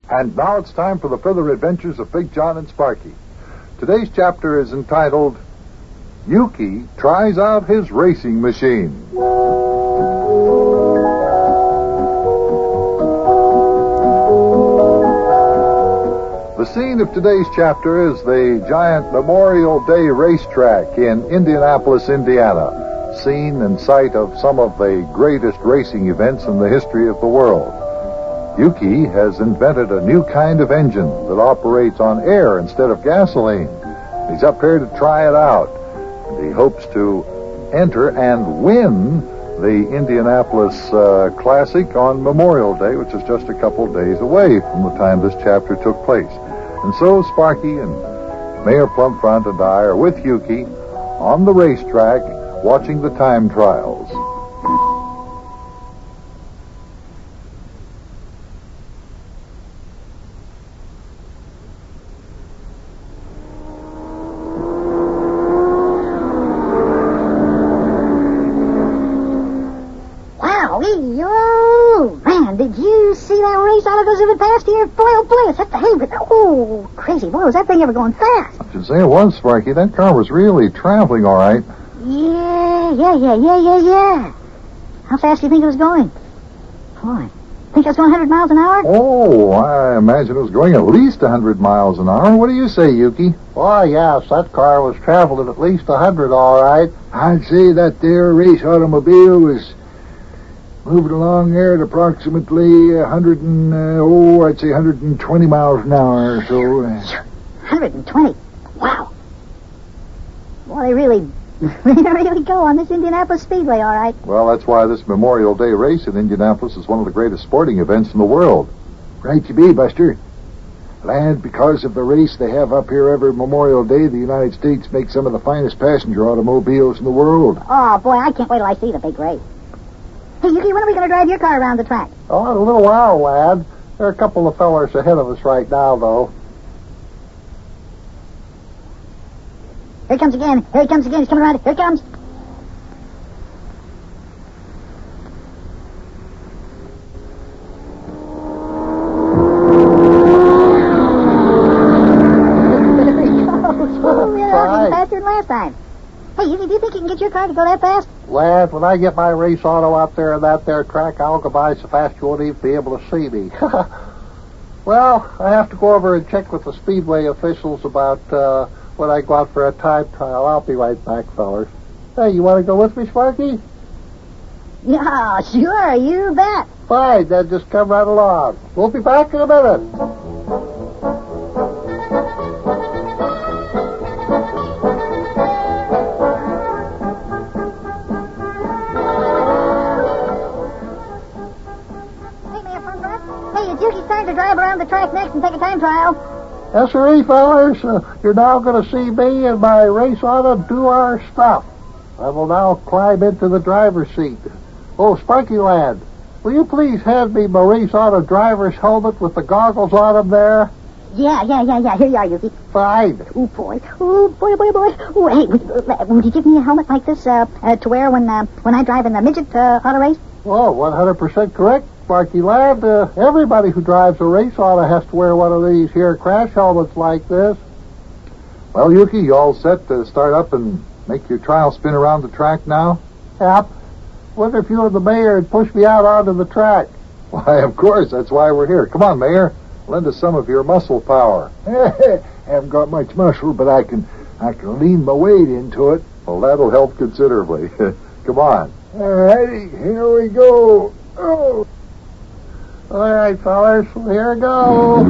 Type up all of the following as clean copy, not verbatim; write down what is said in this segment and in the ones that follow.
And now it's time for the further adventures of Big John and Sparky. Today's chapter is entitled, Yuki Tries Out His Racing Machine. The scene of today's chapter is the giant Memorial Day racetrack in Indianapolis, Indiana, scene and site of some of the greatest racing events in the history of the world. Yuki has invented a new kind of engine that operates on air instead of gasoline. He's up here to try it out, and he hopes to enter and win the Indianapolis Classic on Memorial Day, which is just a couple days away from the time this chapter took place. And so Sparky and Mayor Plumfront and I are with Yuki on the racetrack watching the time trials. Did you see that race auto go zipping past here? Boy, oh boy, it's at the Haven. Oh, crazy. Boy, was that thing ever going fast. I should say it was, Sparky. That car was really traveling all right. Yeah. How fast do you think it was going? Boy, think it was going 100 miles an hour? Oh, I imagine it was going at least 100 miles an hour. What do you say, Yuki? Why, yes, that car was traveling at least 100, all right. I'd say that there race automobile was moving along there at approximately 120 miles an hour or so. 120? Wow. Boy, they really go on this Indianapolis Speedway, all right. Well, that's why this Memorial Day race in Indianapolis is one of the greatest sporting events in the world. Right you be, Buster. Lad, because of the race they have up here every Memorial Day, the United States makes some of the finest passenger automobiles in the world. Oh, boy, I can't wait till I see the big race. Hey, Yuki, when are we going to drive your car around the track? Oh, in a little while, lad. There are a couple of fellers ahead of us right now, though. Here he comes again. He's coming around. Here he comes. Faster than last time. Hey, Yuki, do you think you can get your car to go that fast? Lad, when I get my race auto out there on that there track, I'll go by so fast you won't even be able to see me. Well, I have to go over and check with the Speedway officials about when I go out for a time trial. I'll be right back, fellers. Hey, you want to go with me, Sparky? Yeah, sure, you bet. Fine, then just come right along. We'll be back in a minute. Yuki's starting to drive around the track next and take a time trial. Yes, sir, fellers. You're now going to see me and my race auto do our stuff. I will now climb into the driver's seat. Oh, Sparky lad, will you please hand me my race auto driver's helmet with the goggles on them there? Yeah. Here you are, Yuki. Fine. Oh, boy. Oh, hey, would you give me a helmet like this to wear when I drive in the midget auto race? Oh, 100% correct, Sparky lad. Everybody who drives a race auto has to wear one of these here crash helmets like this. Well, Yuki, you all set to start up and make your trial spin around the track now? Yep. Wonder if you and the mayor would push me out onto the track. Why, of course, that's why we're here. Come on, Mayor. Lend us some of your muscle power. Haven't got much muscle, but I can lean my weight into it. Well, that'll help considerably. Come on. All righty, here we go. Oh. All right, fellas, here we go.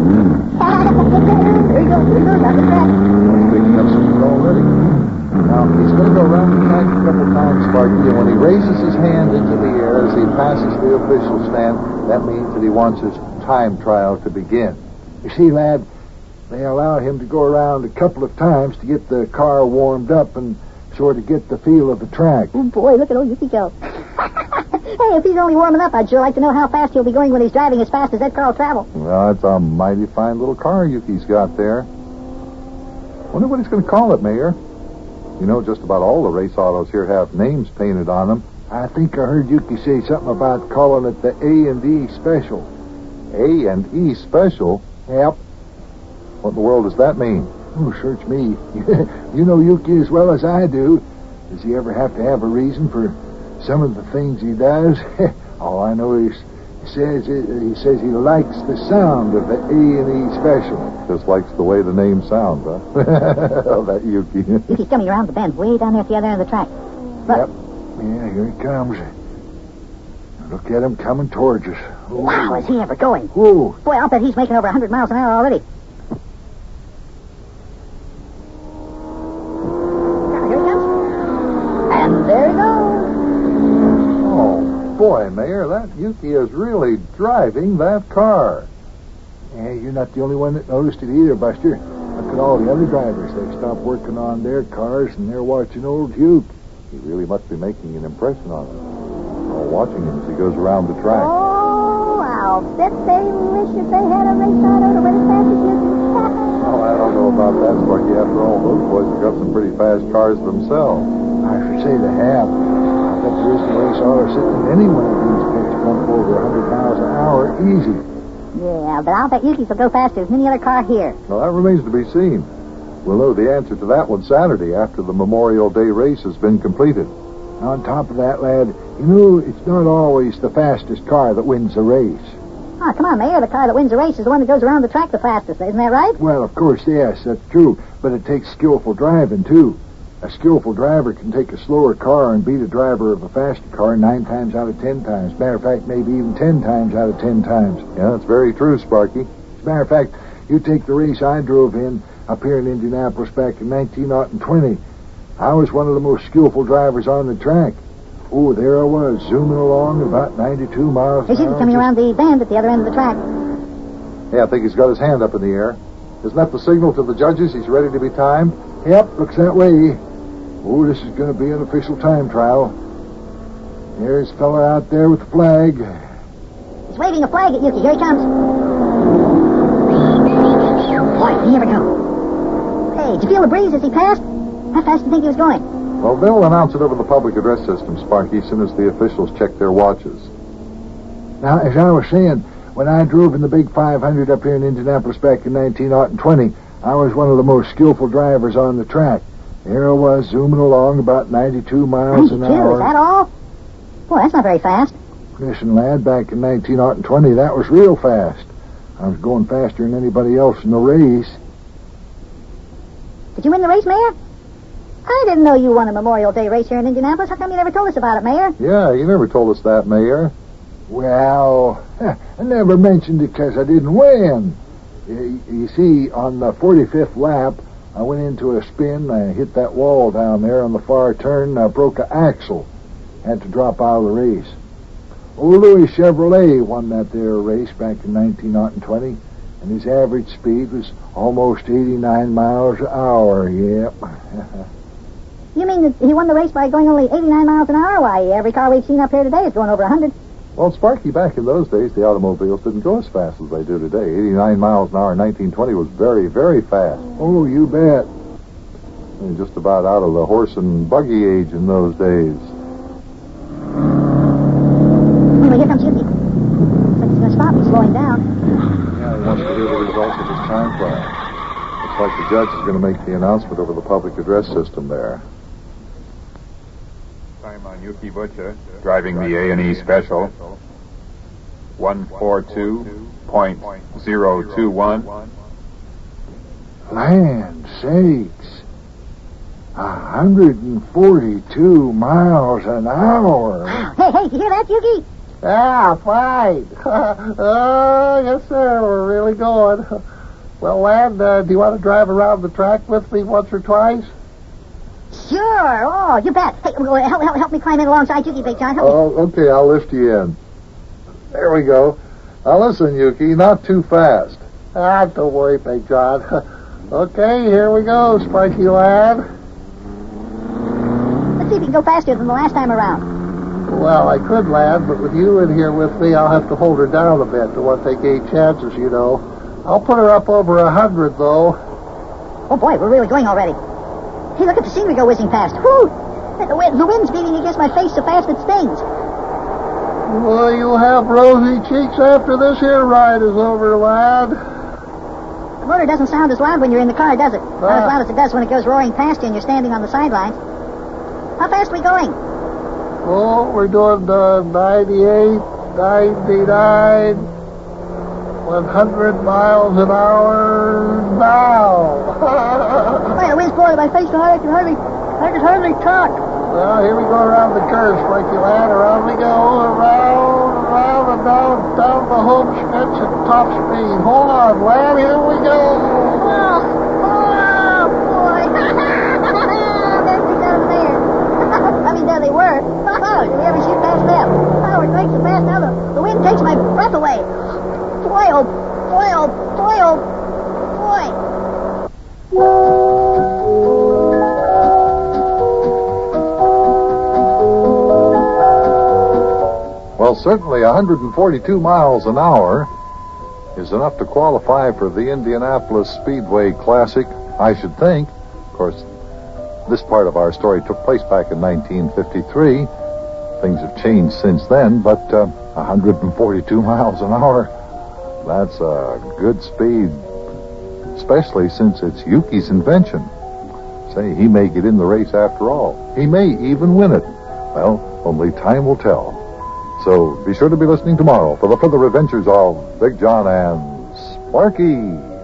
Here we go down the track. Picking up some already. Now, he's going to go around the track a couple times, Sparky, and when he raises his hand into the air as he passes the official stand, that means that he wants his time trial to begin. You see, lad, they allow him to go around a couple of times to get the car warmed up and sort of get the feel of the track. Oh, boy, look at old Yuki go. Hey, if he's only warming up, I'd sure like to know how fast he'll be going when he's driving as fast as that car will travel. Well, it's a mighty fine little car Yuki's got there. Wonder what he's going to call it, Mayor. You know, just about all the race autos here have names painted on them. I think I heard Yuki say something about calling it the A&D Special. A&E Special? Yep. What in the world does that mean? Oh, search me. You know Yuki as well as I do. Does he ever have to have a reason for some of the things he does? All I know is he says he likes the sound of the A&E Special. Just likes the way the name sounds, huh? Oh, that Yuki. Yuki's coming around the bend, way down there at the other end of the track. Look. Yep. Yeah, here he comes. Look at him coming towards us. Ooh. Wow, is he ever going? Whoa. Boy, I'll bet he's making over 100 miles an hour already. Now, here he comes. And there he goes. Oh, boy, Mayor, that Yuki is really driving that car. Yeah, you're not the only one that noticed it either, Buster. Look at all the other drivers. They've stopped working on their cars and they're watching old Yuke. He really must be making an impression on them. Watching him as he goes around the track. Oh, I'll bet they wish that they had a race auto to win as fast as Yuki. Oh, I don't know about that, Sparky. After all, those boys have got some pretty fast cars themselves. I should say they have. I bet there isn't a race auto sitting in any one of these pits bump over 100 miles an hour easy. Yeah, but I'll bet Yuki's will go faster than any other car here. Well, that remains to be seen. We'll know the answer to that one Saturday after the Memorial Day race has been completed. On top of that, lad, you know, it's not always the fastest car that wins the race. Oh, come on, Mayor. The car that wins the race is the one that goes around the track the fastest. Isn't that right? Well, of course, yes, that's true. But it takes skillful driving, too. A skillful driver can take a slower car and beat a driver of a faster car 9 times out of 10 times. Matter of fact, maybe even 10 times out of 10 times. Yeah, that's very true, Sparky. As a matter of fact, you take the race I drove in up here in Indianapolis back in 1920. I was one of the most skillful drivers on the track. Oh, there I was, zooming along at about 92 miles Here's an Yuki hour. coming around the bend at the other end of the track. Yeah, I think he's got his hand up in the air. Isn't that the signal to the judges? He's ready to be timed? Yep, looks that way. Oh, this is going to be an official time trial. There's a fella out there with the flag. He's waving a flag at Yuki. Here he comes. Boy, did he ever go. Hey, did you feel the breeze as he passed? How fast do you think he was going? Well, they'll announce it over the public address system, Sparky, as soon as the officials check their watches. Now, as I was saying, when I drove in the big 500 up here in Indianapolis back in 1920, I was one of the most skillful drivers on the track. There I was, zooming along about 92 miles an 92, hour. is that all? Boy, that's not very fast. Listen, lad, back in 1920, that was real fast. I was going faster than anybody else in the race. Did you win the race, Mayor? I didn't know you won a Memorial Day race here in Indianapolis. How come you never told us about it, Mayor? Yeah, you never told us that, Mayor. Well, I never mentioned it because I didn't win. You see, on the 45th lap, I went into a spin. I hit that wall down there on the far turn. I broke an axle. Had to drop out of the race. Old Louis Chevrolet won that there race back in 1920, and his average speed was almost 89 miles an hour. Yep. You mean that he won the race by going only 89 miles an hour? Why, every car we've seen up here today is going over 100. Well, Sparky, back in those days, the automobiles didn't go as fast as they do today. 89 miles an hour in 1920 was very, very fast. Oh, you bet. And just about out of the horse and buggy age in those days. Anyway, here comes Yuki. Looks like he's going to stop. He's slowing down. Yeah, he wants to hear the results of his time trial. Looks like the judge is going to make the announcement over the public address system there. Time on Yuki Butcher, driving the A&E Special, 142.021. Land sakes. 142 miles an hour. Hey, did you hear that, Yuki? Ah, fine. Oh, yes, sir. We're really going. Well, lad, do you want to drive around the track with me once or twice? Sure. Oh, you bet. Hey, help me climb in alongside Yuki, Big John. Help me. Oh, okay, I'll lift you in. There we go. Now listen, Yuki, not too fast. Ah, don't worry, Big John. Okay, here we go, Spiky lad. Let's see if you can go faster than the last time around. Well, I could, lad, but with you in here with me, I'll have to hold her down a bit. Don't want to take any chances, you know. I'll put her up over 100, though. Oh, boy, we're really going already. Hey, look at the scenery go whizzing past. Whoo! The wind's beating against my face so fast it stings. Well, you'll have rosy cheeks after this here ride is over, lad. The motor doesn't sound as loud when you're in the car, does it? Not as loud as it does when it goes roaring past you and you're standing on the sidelines. How fast are we going? Oh, we're doing 98, 99, 100 miles an hour now. Wait, the wind's blowing in my face now. I can hardly talk. Well, here we go around the curve, Frankie lad. Around we go, around, and down the home stretch at top speed. Hold on, lad. Here we go. Oh, boy. There they go there. I mean, there they were. Did we ever shoot past them? Oh, we're going so fast now. The wind takes my breath away. Boy, oh, boy, oh, boy, oh, boy. Well, certainly 142 miles an hour is enough to qualify for the Indianapolis Speedway Classic, I should think. Of course, this part of our story took place back in 1953. Things have changed since then, but 142 miles an hour, that's a good speed, especially since it's Yuki's invention. Say, he may get in the race after all. He may even win it. Well, only time will tell. So be sure to be listening tomorrow for the further adventures of Big John and Sparky.